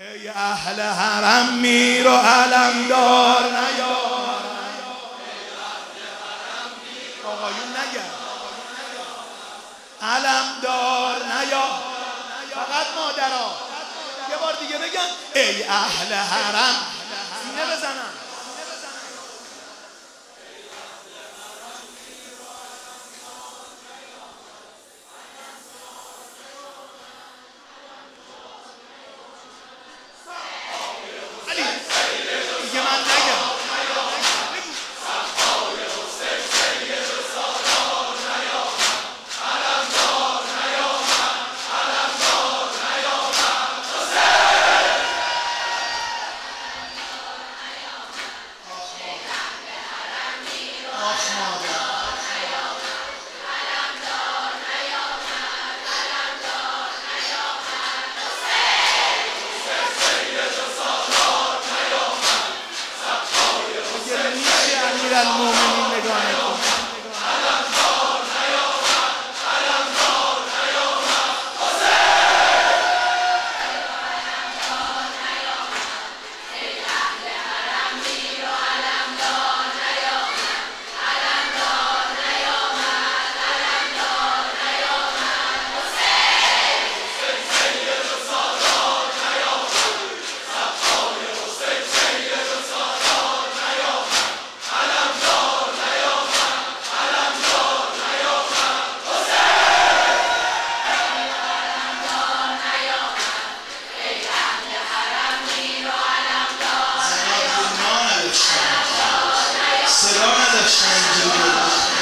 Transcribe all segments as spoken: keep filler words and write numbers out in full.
ای اهل حرم میر و علمدار نیار، آقایون نگرد علمدار نیار، فقط مادرها یه بار دیگه بگن ای اهل حرم، سینه بزنن. المؤمنین نگاه نکن علمدار نیامد، علمدار نیامد حسین، علمدار نیامد ای اهل حرم میر و علمدار نیامد، علمدار نیامد، علمدار نیامد حسین، حسین سید و سالار نیامد، صفای حسین سید و سالار نیامد، علمدار نیامد، علمدار نیامد حسین، علمدار نیامد ای اهل حرم میر و علمدار نیامد، صدا نداشتن اینجوری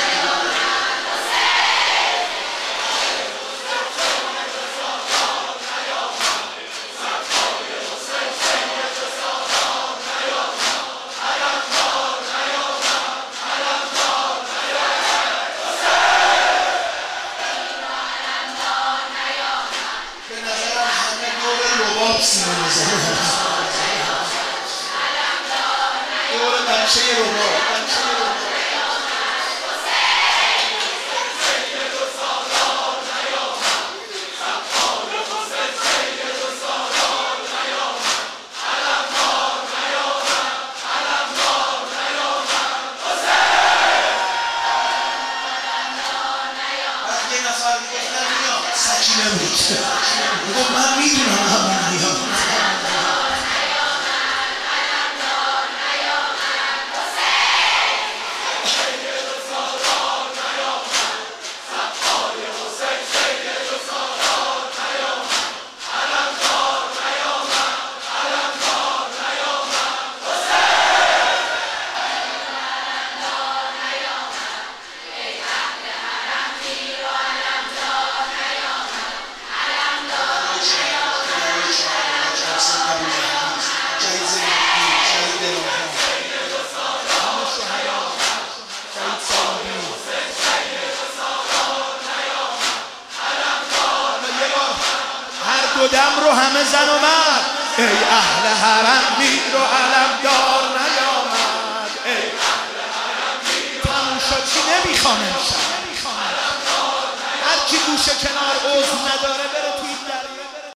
سینه میزنه دور بچه رباب سکینه بود گفت من میدونم همون میاد دو دم رو همه زن و مرد ای اهل حرم میر و علمدار نیامد، ای اهل حرم میر تموم شد چی نمیخوام امشب، هر کی گوشه کنار عضو نداره بره توی دریا.